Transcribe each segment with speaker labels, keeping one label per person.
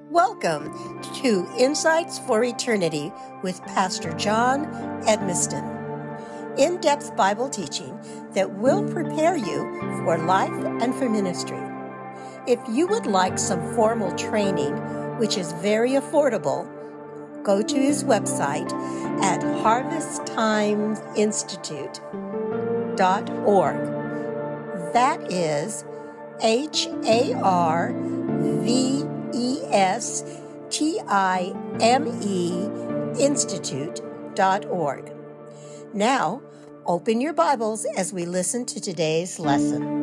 Speaker 1: Welcome to Insights for Eternity with Pastor John Edmiston. In-depth Bible teaching that will prepare you for life and for ministry. If you would like some formal training, which is very affordable, go to his website at harvesttimeinstitute.org. That is HARVESTIME Institute.org. Now, open your Bibles as we listen to today's lesson.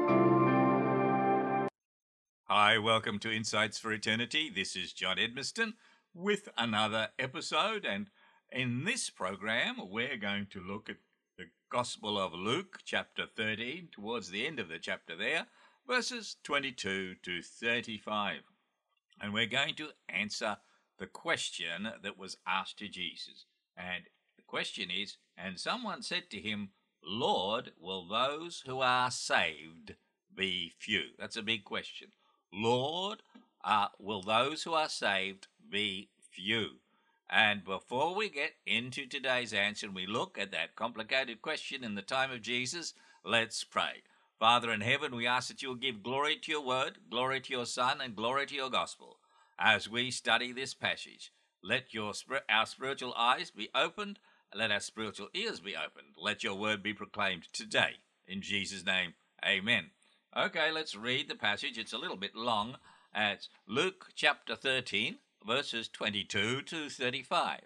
Speaker 2: Hi, welcome to Insights for Eternity. This is John Edmiston with another episode, and in this program we're going to look at the Gospel of Luke, chapter 13, towards the end of the chapter there, verses 22 to 35. And we're going to answer the question that was asked to Jesus. And the question is, and someone said to him, Lord, will those who are saved be few? That's a big question. Lord, will those who are saved be few? And before we get into today's answer and we look at that complicated question in the time of Jesus, let's pray. Father in heaven, we ask that you will give glory to your word, glory to your Son, and glory to your gospel. As we study this passage, let our spiritual eyes be opened, let our spiritual ears be opened. Let your word be proclaimed today. In Jesus' name, amen. Okay, let's read the passage. It's a little bit long. It's Luke chapter 13, verses 22 to 35.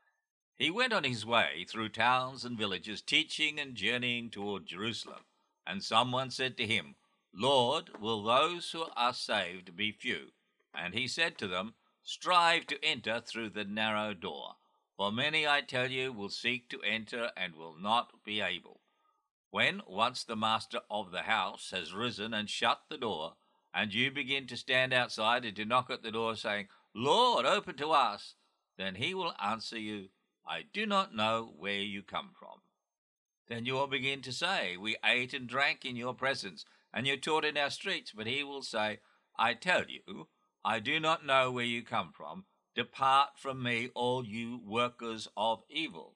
Speaker 2: He went on his way through towns and villages, teaching and journeying toward Jerusalem. And someone said to him, Lord, will those who are saved be few? And he said to them, Strive to enter through the narrow door. For many, I tell you, will seek to enter and will not be able. When once the master of the house has risen and shut the door, and you begin to stand outside and to knock at the door, saying, Lord, open to us, then he will answer you, I do not know where you come from. Then you will begin to say, We ate and drank in your presence, and you taught in our streets. But he will say, I tell you, I do not know where you come from. Depart from me, all you workers of evil.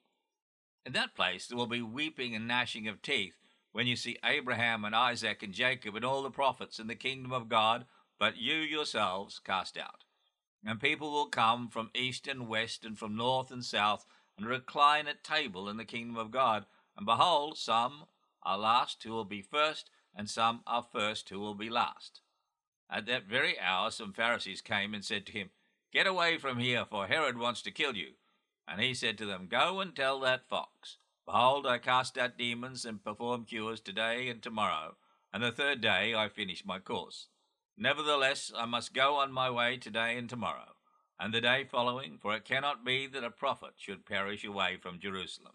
Speaker 2: In that place there will be weeping and gnashing of teeth when you see Abraham and Isaac and Jacob and all the prophets in the kingdom of God, but you yourselves cast out. And people will come from east and west and from north and south and recline at table in the kingdom of God. And behold, some are last who will be first, and some are first who will be last. At that very hour some Pharisees came and said to him, Get away from here, for Herod wants to kill you. And he said to them, Go and tell that fox, Behold, I cast out demons and perform cures today and tomorrow, and the third day I finish my course. Nevertheless, I must go on my way today and tomorrow, and the day following, for it cannot be that a prophet should perish away from Jerusalem.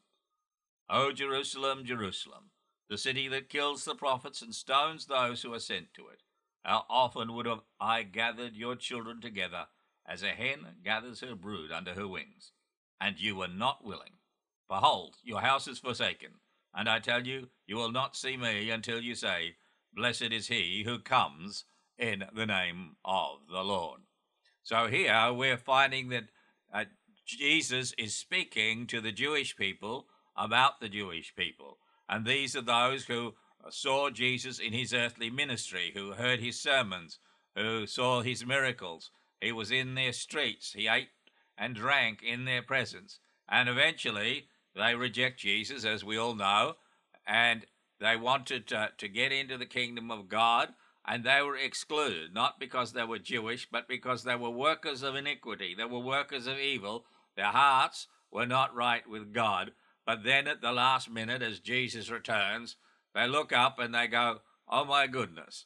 Speaker 2: O Jerusalem, Jerusalem, the city that kills the prophets and stones those who are sent to it. How often would have I gathered your children together, as a hen gathers her brood under her wings, and you were not willing. Behold, your house is forsaken, and I tell you, you will not see me until you say, Blessed is he who comes in the name of the Lord. So here we're finding that Jesus is speaking to the Jewish people about the Jewish people. And these are those who saw Jesus in his earthly ministry, who heard his sermons, who saw his miracles. He was in their streets. He ate and drank in their presence. And eventually they reject Jesus, as we all know, and they wanted to get into the kingdom of God, and they were excluded, not because they were Jewish, but because they were workers of iniquity. They were workers of evil. Their hearts were not right with God. But then at the last minute, as Jesus returns, they look up and they go, oh my goodness,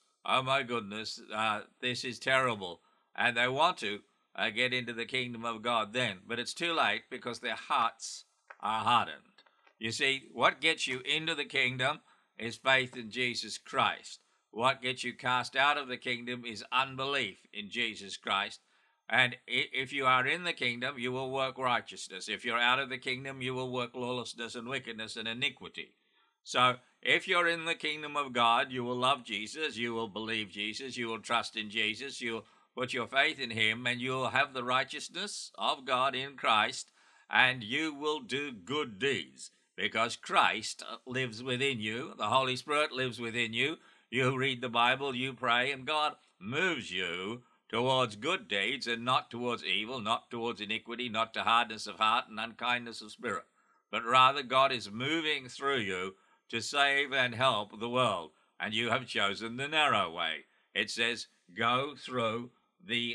Speaker 2: this is terrible. And they want to get into the kingdom of God then. But it's too late because their hearts are hardened. You see, what gets you into the kingdom is faith in Jesus Christ. What gets you cast out of the kingdom is unbelief in Jesus Christ. And if you are in the kingdom, you will work righteousness. If you're out of the kingdom, you will work lawlessness and wickedness and iniquity. So if you're in the kingdom of God, you will love Jesus, you will believe Jesus, you will trust in Jesus, you put your faith in him, and you'll have the righteousness of God in Christ, and you will do good deeds because Christ lives within you. The Holy Spirit lives within you. You read the Bible, you pray, and God moves you towards good deeds and not towards evil, not towards iniquity, not to hardness of heart and unkindness of spirit. But rather God is moving through you to save and help the world. And you have chosen the narrow way. It says, go through the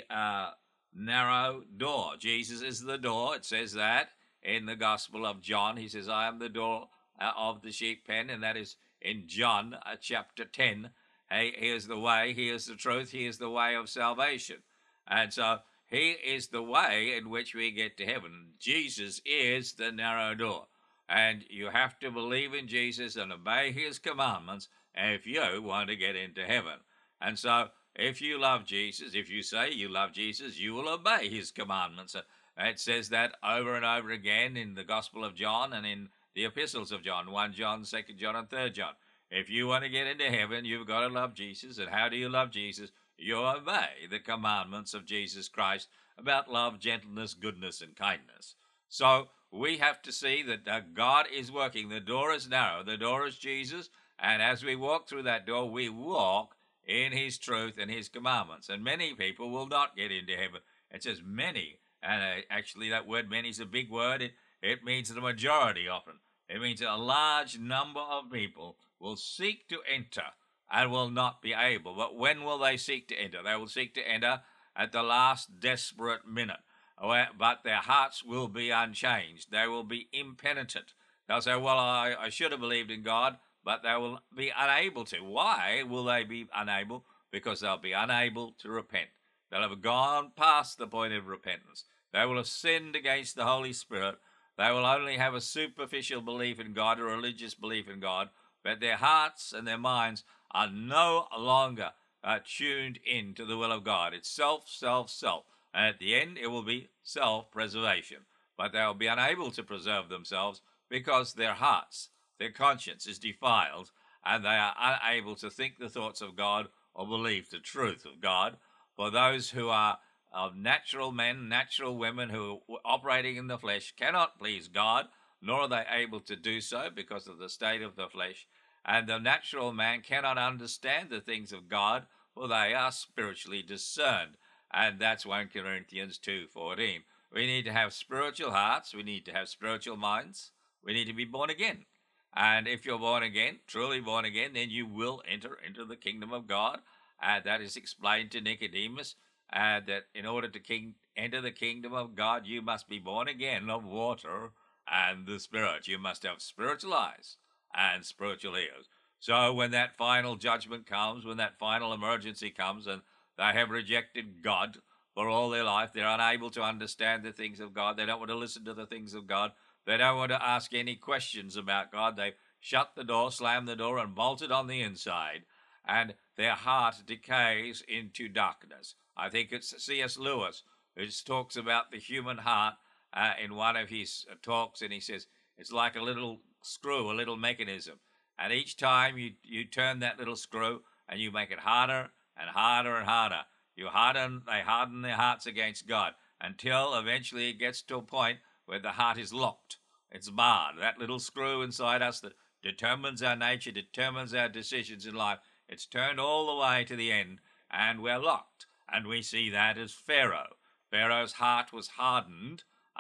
Speaker 2: narrow door. Jesus is the door. It says that in the Gospel of John. He says, I am the door of the sheep pen, and that is in John chapter 10. Hey, here's the way, here's the truth, here's the way of salvation. And so he is the way in which we get to heaven. Jesus is the narrow door. And you have to believe in Jesus and obey his commandments if you want to get into heaven. And so if you love Jesus, if you say you love Jesus, you will obey his commandments. It says that over and over again in the Gospel of John and in the epistles of John, 1 John, 2 John, and 3 John. If you want to get into heaven, you've got to love Jesus. And how do you love Jesus? You obey the commandments of Jesus Christ about love, gentleness, goodness, and kindness. So we have to see that God is working. The door is narrow. The door is Jesus. And as we walk through that door, we walk in his truth and his commandments. And many people will not get into heaven. It says many. And actually that word many is a big word. It means the majority often. It means a large number of people will seek to enter and will not be able. But when will they seek to enter? They will seek to enter at the last desperate minute. But their hearts will be unchanged. They will be impenitent. They'll say, well, I should have believed in God, but they will be unable to. Why will they be unable? Because they'll be unable to repent. They'll have gone past the point of repentance. They will have sinned against the Holy Spirit. They will only have a superficial belief in God, a religious belief in God, but their hearts and their minds are no longer tuned in to the will of God. It's self, self, self. And at the end, it will be self-preservation. But they will be unable to preserve themselves because their hearts, their conscience is defiled, and they are unable to think the thoughts of God or believe the truth of God. For those who are of natural men, natural women who are operating in the flesh cannot please God, nor are they able to do so because of the state of the flesh. And the natural man cannot understand the things of God, for they are spiritually discerned. And that's 1 Corinthians 2:14. We need to have spiritual hearts. We need to have spiritual minds. We need to be born again. And if you're born again, truly born again, then you will enter into the kingdom of God. That is explained to Nicodemus, that in order to enter the kingdom of God, you must be born again of water and the Spirit. You must have spiritual eyes and spiritual ears. So when that final judgment comes, when that final emergency comes, and they have rejected God for all their life, they're unable to understand the things of God. They don't want to listen to the things of God. They don't want to ask any questions about God. They've shut the door, slammed the door, and bolted on the inside, and their heart decays into darkness. I think it's C.S. Lewis who talks about the human heart in one of his talks, and he says it's like a little screw, a little mechanism. And each time you turn that little screw and you make it harder and harder and harder, they harden their hearts against God until eventually it gets to a point where the heart is locked. It's barred. That little screw inside us that determines our nature, determines our decisions in life, it's turned all the way to the end, and we're locked. And we see that as Pharaoh. Pharaoh's heart was hardened,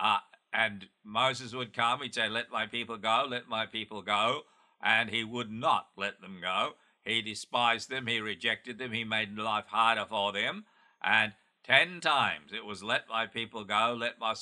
Speaker 2: and Moses would come, he'd say, let my people go, let my people go, and he would not let them go. He despised them, he rejected them, he made life harder for them, and 10 times it was let my people go,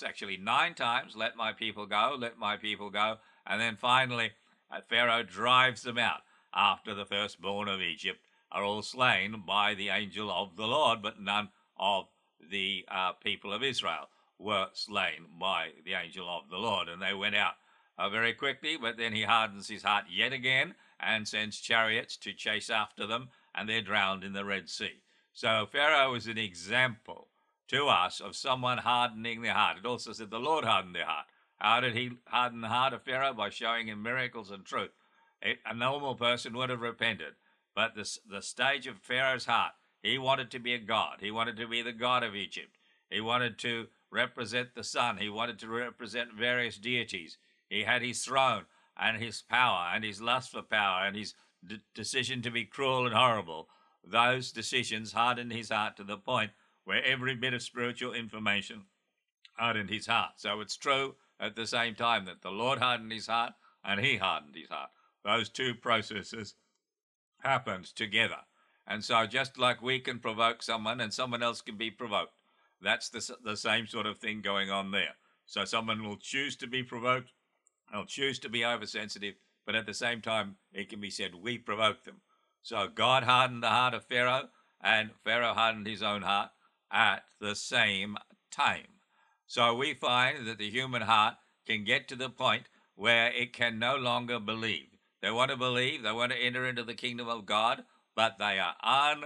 Speaker 2: 9 times, let my people go, let my people go, and then finally Pharaoh drives them out after the firstborn of Egypt are all slain by the angel of the Lord, but none of the people of Israel were slain by the angel of the Lord. And they went out very quickly, but then he hardens his heart yet again and sends chariots to chase after them, and they're drowned in the Red Sea. So Pharaoh is an example to us of someone hardening their heart. It also said the Lord hardened their heart. How did he harden the heart of Pharaoh? By showing him miracles and truth. A normal person would have repented, but the stage of Pharaoh's heart, He wanted to be a god. He wanted to be the god of Egypt. He wanted to represent the sun. He wanted to represent various deities. He had his throne and his power and his lust for power and his decision to be cruel and horrible. Those decisions hardened his heart to the point where every bit of spiritual information hardened his heart. So it's true at the same time that the Lord hardened his heart and he hardened his heart. Those two processes happened together. And so just like we can provoke someone and someone else can be provoked, that's the same sort of thing going on there. So someone will choose to be provoked, they'll choose to be oversensitive, but at the same time, it can be said, we provoked them. So God hardened the heart of Pharaoh, and Pharaoh hardened his own heart at the same time. So we find that the human heart can get to the point where it can no longer believe. They want to believe, they want to enter into the kingdom of God, but they are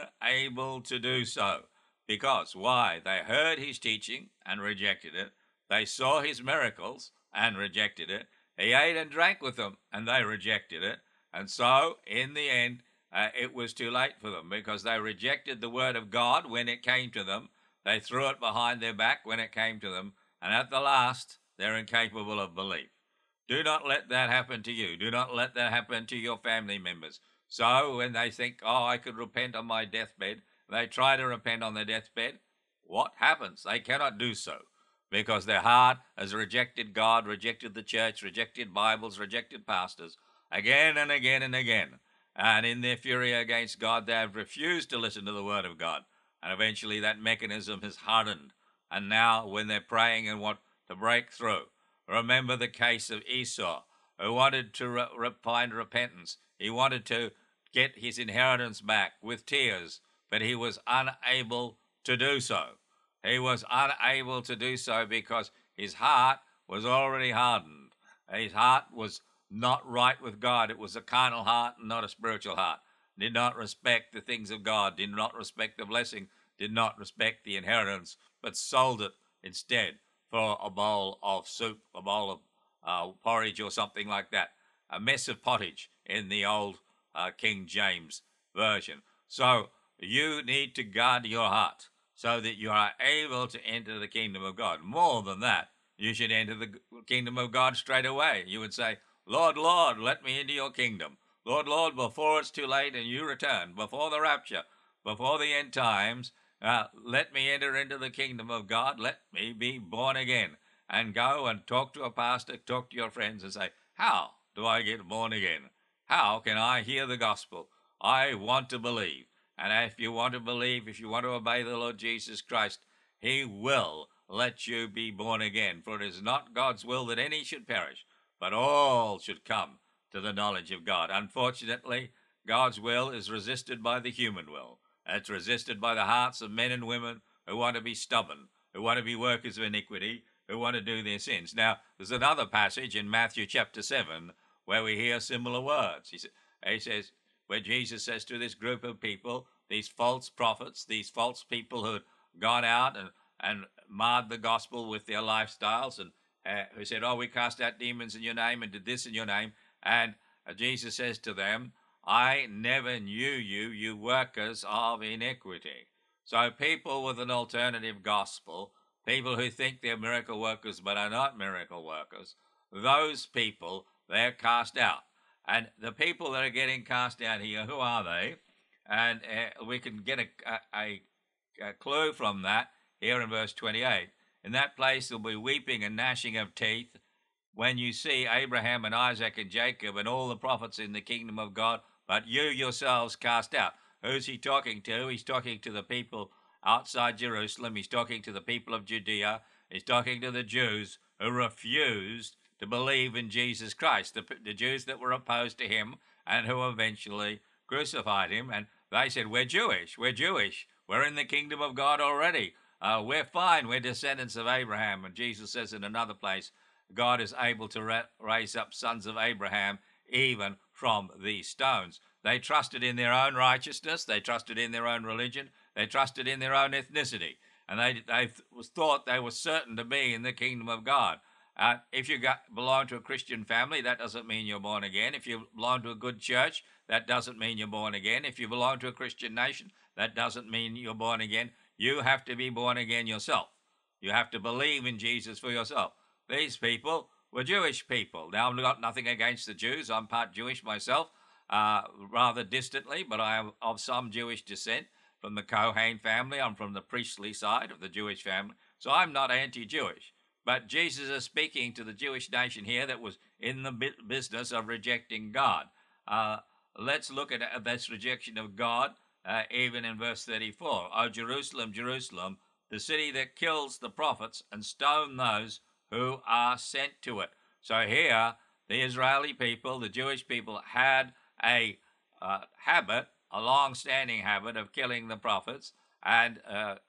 Speaker 2: unable to do so. Because why? They heard his teaching and rejected it. They saw his miracles and rejected it. He ate and drank with them and they rejected it. And so, in the end, it was too late for them because they rejected the word of God when it came to them. They threw it behind their back when it came to them. And at the last, they're incapable of belief. Do not let that happen to you. Do not let that happen to your family members. So when they think, oh, I could repent on my deathbed, they try to repent on their deathbed. What happens? They cannot do so because their heart has rejected God, rejected the church, rejected Bibles, rejected pastors again and again and again. And in their fury against God, they have refused to listen to the word of God. And eventually that mechanism has hardened. And now when they're praying and want to break through, remember the case of Esau, who wanted to find repentance. He wanted to get his inheritance back with tears, but he was unable to do so. He was unable to do so because his heart was already hardened. His heart was not right with God. It was a carnal heart and not a spiritual heart. Did not respect the things of God, did not respect the blessing, did not respect the inheritance, but sold it instead for a bowl of soup, a bowl of porridge or something like that. A mess of pottage in the old King James Version. So you need to guard your heart so that you are able to enter the kingdom of God. More than that, you should enter the kingdom of God straight away. You would say, Lord, Lord, let me into your kingdom. Lord, Lord, before it's too late and you return, before the rapture, before the end times, let me enter into the kingdom of God. Let me be born again. And go and talk to a pastor, talk to your friends and say, how do I get born again? How can I hear the gospel? I want to believe. And if you want to believe, if you want to obey the Lord Jesus Christ, he will let you be born again. For it is not God's will that any should perish, but all should come to the knowledge of God. Unfortunately, God's will is resisted by the human will. It's resisted by the hearts of men and women who want to be stubborn, who want to be workers of iniquity, who want to do their sins. Now, there's another passage in Matthew chapter 7 where we hear similar words. He says, where Jesus says to this group of people, these false prophets, these false people who had gone out and marred the gospel with their lifestyles and who said, oh, we cast out demons in your name and did this in your name. And Jesus says to them, I never knew you, you workers of iniquity. So people with an alternative gospel, people who think they're miracle workers but are not miracle workers, those people, they're cast out. And the people that are getting cast out here, who are they? And we can get a clue from that here in verse 28. In that place there'll be weeping and gnashing of teeth when you see Abraham and Isaac and Jacob and all the prophets in the kingdom of God, but you yourselves cast out. Who's he talking to? He's talking to the people outside Jerusalem. He's talking to the people of Judea. He's talking to the Jews who refused to believe in Jesus Christ, the Jews that were opposed to him and who eventually crucified him. And they said, we're Jewish, we're in the kingdom of God already. We're fine, we're descendants of Abraham. And Jesus says in another place, God is able to raise up sons of Abraham even from these stones. They trusted in their own righteousness, they trusted in their own religion, they trusted in their own ethnicity, and they thought they were certain to be in the kingdom of God. If you belong to a Christian family, that doesn't mean you're born again. If you belong to a good church, that doesn't mean you're born again. If you belong to a Christian nation, that doesn't mean you're born again. You have to be born again yourself. You have to believe in Jesus for yourself. These people were Jewish people. Now, I've got nothing against the Jews. I'm part Jewish myself, rather distantly, but I am of some Jewish descent from the Kohen family. I'm from the priestly side of the Jewish family, so I'm not anti-Jewish. But Jesus is speaking to the Jewish nation here that was in the business of rejecting God. Let's look at this rejection of God, even in verse 34. O Jerusalem, Jerusalem, the city that kills the prophets and stone those who are sent to it. So here, the Israeli people, the Jewish people, had a habit, a long-standing habit of killing the prophets and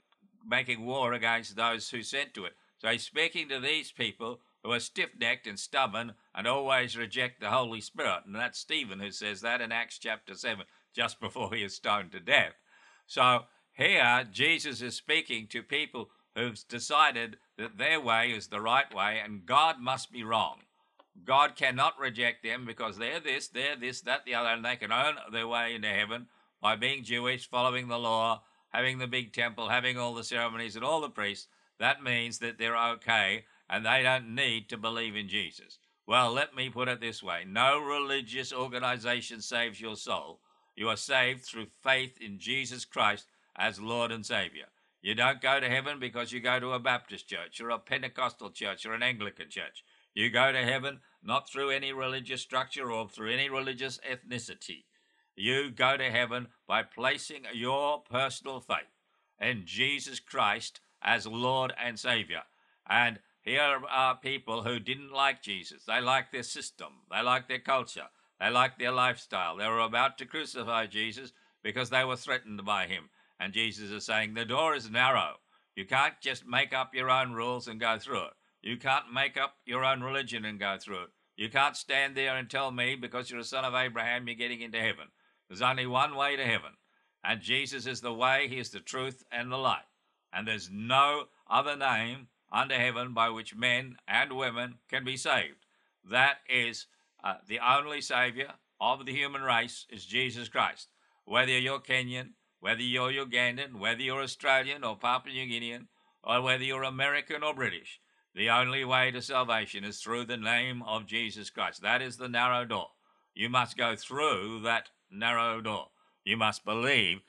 Speaker 2: making war against those who sent to it. So he's speaking to these people who are stiff-necked and stubborn and always reject the Holy Spirit. And that's Stephen who says that in Acts chapter 7, just before he is stoned to death. So here, Jesus is speaking to people who've decided that their way is the right way and God must be wrong. God cannot reject them because they're this, that, the other, and they can earn their way into heaven by being Jewish, following the law, having the big temple, having all the ceremonies and all the priests. That means that they're okay and they don't need to believe in Jesus. Well, let me put it this way. No religious organization saves your soul. You are saved through faith in Jesus Christ as Lord and Savior. You don't go to heaven because you go to a Baptist church or a Pentecostal church or an Anglican church. You go to heaven not through any religious structure or through any religious ethnicity. You go to heaven by placing your personal faith in Jesus Christ as Lord and Savior. And here are people who didn't like Jesus. They liked their system. They liked their culture. They liked their lifestyle. They were about to crucify Jesus because they were threatened by him. And Jesus is saying, the door is narrow. You can't just make up your own rules and go through it. You can't make up your own religion and go through it. You can't stand there and tell me because you're a son of Abraham you're getting into heaven. There's only one way to heaven. And Jesus is the way, he is the truth and the light. And there's no other name under heaven by which men and women can be saved. That is the only Savior of the human race is Jesus Christ. Whether you're Kenyan, whether you're Ugandan, whether you're Australian or Papua New Guinean, or whether you're American or British, the only way to salvation is through the name of Jesus Christ. That is the narrow door. You must go through that narrow door. You must believe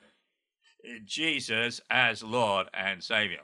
Speaker 2: in Jesus as Lord and Savior.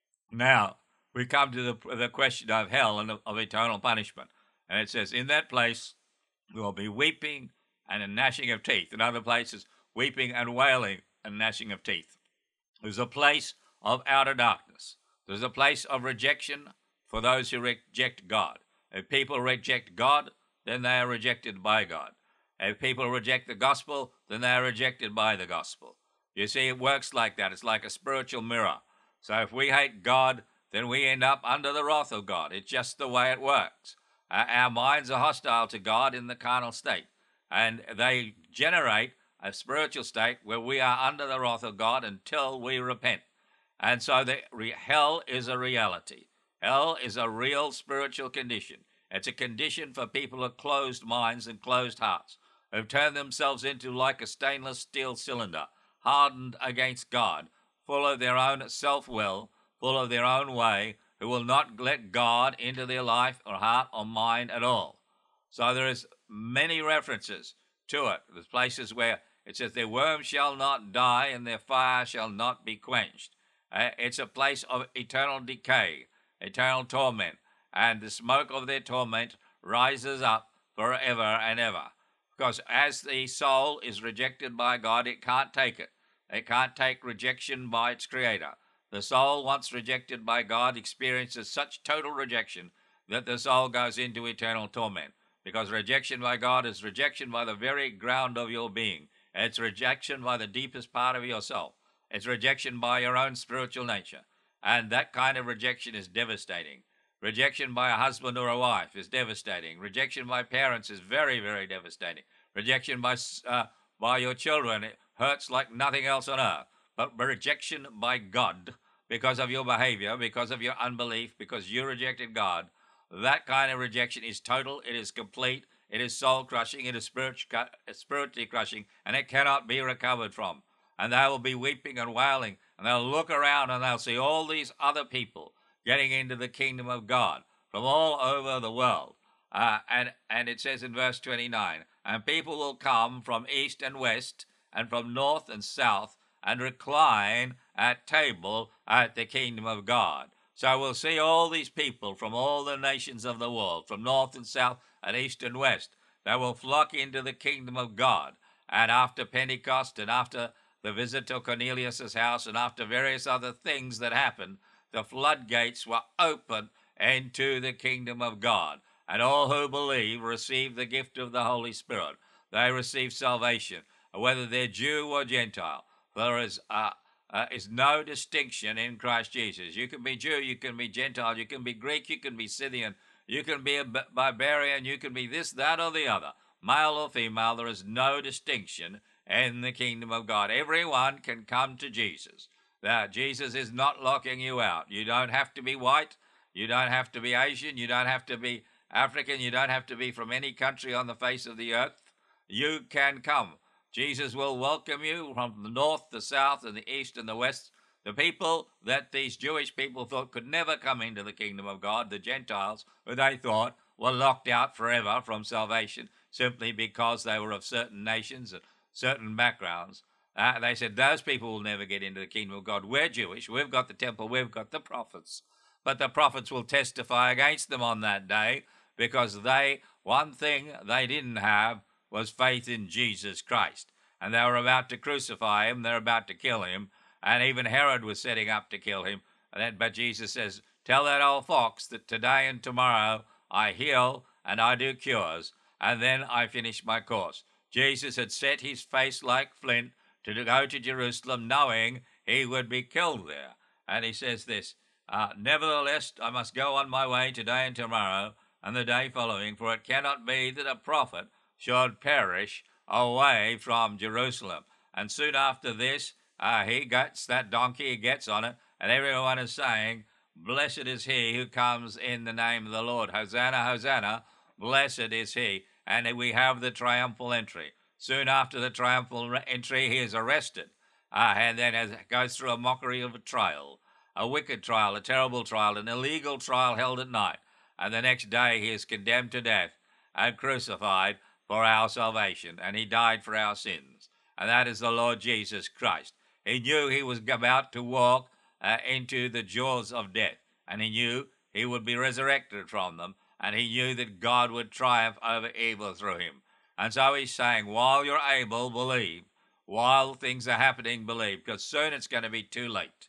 Speaker 2: Now, we come to the question of hell and of eternal punishment. And it says, in that place there will be weeping and a gnashing of teeth. In other places, weeping and wailing and gnashing of teeth. There's a place of outer darkness. There's a place of rejection for those who reject God. If people reject God, then they are rejected by God. If people reject the gospel, then they are rejected by the gospel. You see, it works like that. It's like a spiritual mirror. So if we hate God, then we end up under the wrath of God. It's just the way it works. Our minds are hostile to God in the carnal state, and they generate a spiritual state where we are under the wrath of God until we repent. And so hell is a reality. Hell is a real spiritual condition. It's a condition for people with closed minds and closed hearts, who've turned themselves into like a stainless steel cylinder, hardened against God, full of their own self-will, full of their own way, who will not let God into their life or heart or mind at all. So there is many references to it. There's places where it says, their worm shall not die and their fire shall not be quenched. It's a place of eternal decay, eternal torment, and the smoke of their torment rises up forever and ever. Because as the soul is rejected by God, it can't take it. It can't take rejection by its creator. The soul, once rejected by God, experiences such total rejection that the soul goes into eternal torment. Because rejection by God is rejection by the very ground of your being. It's rejection by the deepest part of yourself. It's rejection by your own spiritual nature. And that kind of rejection is devastating. Rejection by a husband or a wife is devastating. Rejection by parents is very, very devastating. Rejection by your children, it hurts like nothing else on earth. But rejection by God, because of your behavior, because of your unbelief, because you rejected God, that kind of rejection is total, it is complete, It is soul-crushing, it is spiritually crushing, and it cannot be recovered from. And they will be weeping and wailing, and they'll look around and they'll see all these other people getting into the kingdom of God from all over the world. And it says in verse 29, and people will come from east and west and from north and south and recline at table at the kingdom of God. So we'll see all these people from all the nations of the world, from north and south and east and west. They will flock into the kingdom of God. And after Pentecost and after the visit to Cornelius' house and after various other things that happened, the floodgates were open into the kingdom of God. And all who believe receive the gift of the Holy Spirit. They receive salvation, whether they're Jew or Gentile. There is no distinction in Christ Jesus. You can be Jew, you can be Gentile, you can be Greek, you can be Scythian, you can be a barbarian, you can be this, that, or the other. Male or female, there is no distinction in the kingdom of God. Everyone can come to Jesus. That Jesus is not locking you out. You don't have to be white, you don't have to be Asian, you don't have to be African, you don't have to be from any country on the face of the earth. You can come. Jesus will welcome you from the north, the south, and the east and the west. The people that these Jewish people thought could never come into the kingdom of God, the Gentiles, who they thought were locked out forever from salvation simply because they were of certain nations and certain backgrounds. They said, those people will never get into the kingdom of God. We're Jewish. We've got the temple. We've got the prophets. But the prophets will testify against them on that day because one thing they didn't have was faith in Jesus Christ. And they were about to crucify him. They're about to kill him. And even Herod was setting up to kill him. But Jesus says, tell that old fox that today and tomorrow I heal and I do cures. And then I finish my course. Jesus had set his face like flint to go to Jerusalem knowing he would be killed there. And he says this, nevertheless, I must go on my way today and tomorrow and the day following, for it cannot be that a prophet should perish away from Jerusalem. And soon after this, he gets that donkey, he gets on it, and everyone is saying, blessed is he who comes in the name of the Lord. Hosanna, Hosanna, blessed is he. And we have the triumphal entry. Soon after the triumphal entry, he is arrested, and then goes through a mockery of a trial, a wicked trial, a terrible trial, an illegal trial held at night. And the next day he is condemned to death and crucified for our salvation, and he died for our sins. And that is the Lord Jesus Christ. He knew he was about to walk into the jaws of death, and he knew he would be resurrected from them, and he knew that God would triumph over evil through him. And so he's saying, while you're able, believe. While things are happening, believe, because soon it's going to be too late.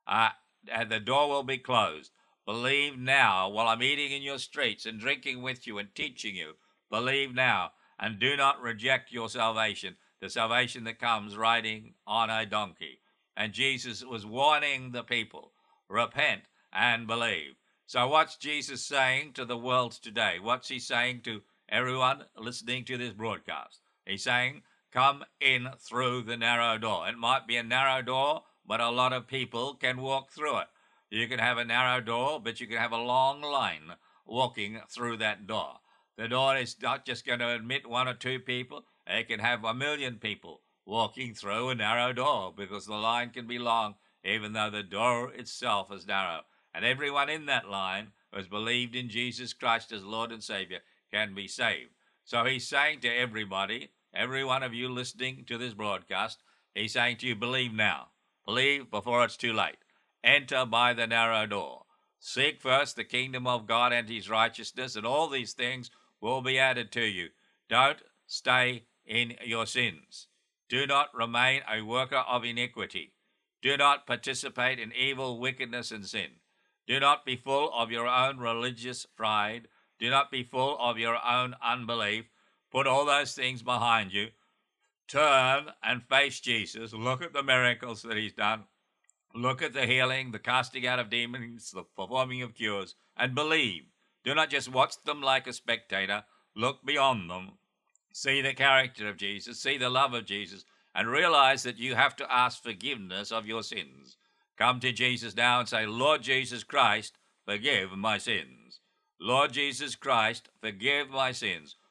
Speaker 2: And the door will be closed. Believe now while I'm eating in your streets and drinking with you and teaching you. Believe now, and do not reject your salvation, the salvation that comes riding on a donkey. And Jesus was warning the people, repent and believe. So what's Jesus saying to the world today? What's he saying to everyone listening to this broadcast? He's saying, come in through the narrow door. It might be a narrow door, but a lot of people can walk through it. You can have a narrow door, but you can have a long line walking through that door. The door is not just going to admit one or two people. It can have 1 million people walking through a narrow door because the line can be long, even though the door itself is narrow. And everyone in that line who has believed in Jesus Christ as Lord and Savior can be saved. So he's saying to everybody, every one of you listening to this broadcast, he's saying to you, believe now. Believe before it's too late. Enter by the narrow door. Seek first the kingdom of God and his righteousness, and all these things will be added to you. Don't stay in your sins. Do not remain a worker of iniquity. Do not participate in evil, wickedness, and sin. Do not be full of your own religious pride. Do not be full of your own unbelief. Put all those things behind you. Turn and face Jesus. Look at the miracles that he's done. Look at the healing, the casting out of demons, the performing of cures, and believe. Do not just watch them like a spectator. Look beyond them. See the character of Jesus, see the love of Jesus, and realize that you have to ask forgiveness of your sins. Come to Jesus now and say, Lord Jesus Christ, forgive my sins. Lord Jesus Christ, forgive my sins.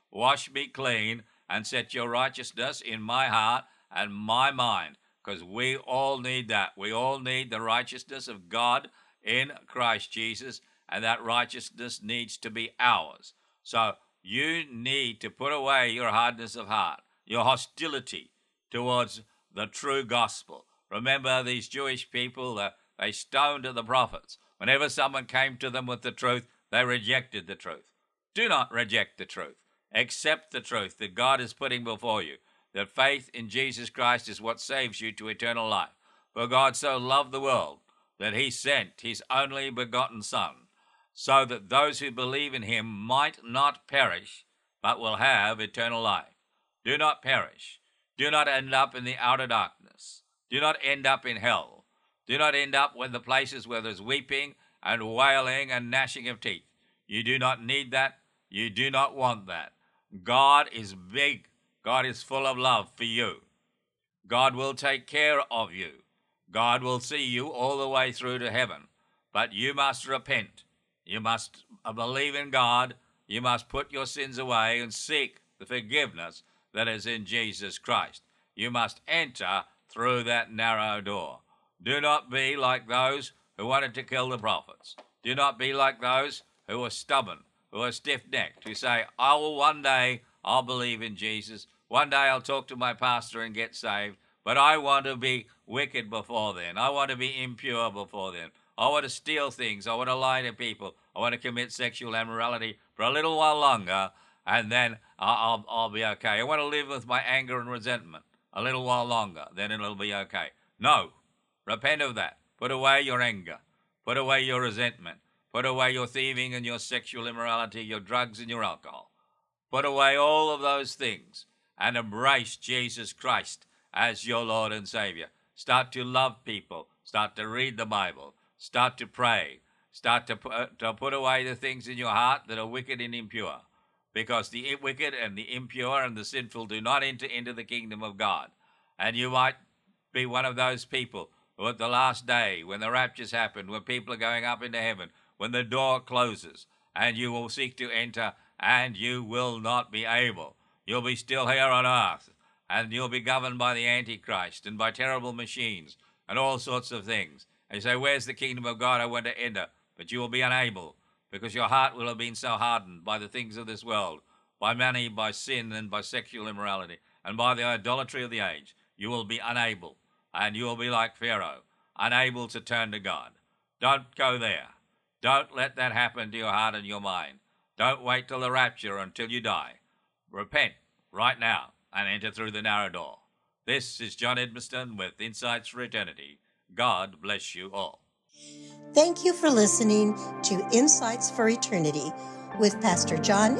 Speaker 2: wash me clean, and set your righteousness in my heart and my mind, because we all need that. We all need the righteousness of God in Christ Jesus, and that righteousness needs to be ours. So you need to put away your hardness of heart, your hostility towards the true gospel. Remember these Jewish people, they stoned the prophets. Whenever someone came to them with the truth, they rejected the truth. Do not reject the truth. Accept the truth that God is putting before you, that faith in Jesus Christ is what saves you to eternal life. For God so loved the world that he sent his only begotten Son, so that those who believe in him might not perish, but will have eternal life. Do not perish. Do not end up in the outer darkness. Do not end up in hell. Do not end up in the places where there's weeping and wailing and gnashing of teeth. You do not need that. You do not want that. God is big. God is full of love for you. God will take care of you. God will see you all the way through to heaven. But you must repent. You must believe in God. You must put your sins away and seek the forgiveness that is in Jesus Christ. You must enter through that narrow door. Do not be like those who wanted to kill the prophets. Do not be like those who are stubborn, who are stiff-necked, who say, oh, one day I'll believe in Jesus. One day I'll talk to my pastor and get saved. But I want to be wicked before then. I want to be impure before then. I want to steal things. I want to lie to people. I want to commit sexual immorality for a little while longer, and then I'll be okay. I want to live with my anger and resentment a little while longer, then it'll be okay. No. Repent of that. Put away your anger. Put away your resentment. Put away your thieving and your sexual immorality, your drugs and your alcohol. Put away all of those things and embrace Jesus Christ as your Lord and Savior. Start to love people. Start to read the Bible. Start to pray. Start to put away the things in your heart that are wicked and impure, because the wicked and the impure and the sinful do not enter into the kingdom of God. And you might be one of those people who at the last day, when the raptures happen, when people are going up into heaven, when the door closes, and you will seek to enter, and you will not be able. You'll be still here on earth, and you'll be governed by the Antichrist and by terrible machines and all sorts of things. And you say, where's the kingdom of God I want to enter? But you will be unable, because your heart will have been so hardened by the things of this world, by money, by sin, and by sexual immorality, and by the idolatry of the age. You will be unable, and you will be like Pharaoh, unable to turn to God. Don't go there. Don't let that happen to your heart and your mind. Don't wait till the rapture until you die. Repent right now and enter through the narrow door. This is John Edmiston with Insights for Eternity. God bless you all.
Speaker 1: Thank you for listening to Insights for Eternity with Pastor John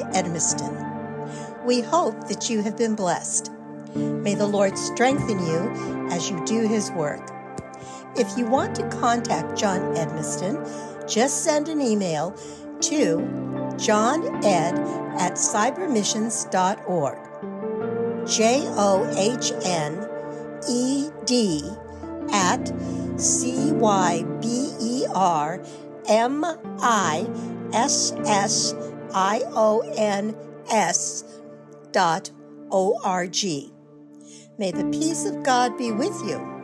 Speaker 1: Edmiston. We hope that you have been blessed. May the Lord strengthen you as you do his work. If you want to contact John Edmiston, just send an email to johned@cybermissions.org. JOHNED@CYBERmissions.org. May the peace of God be with you.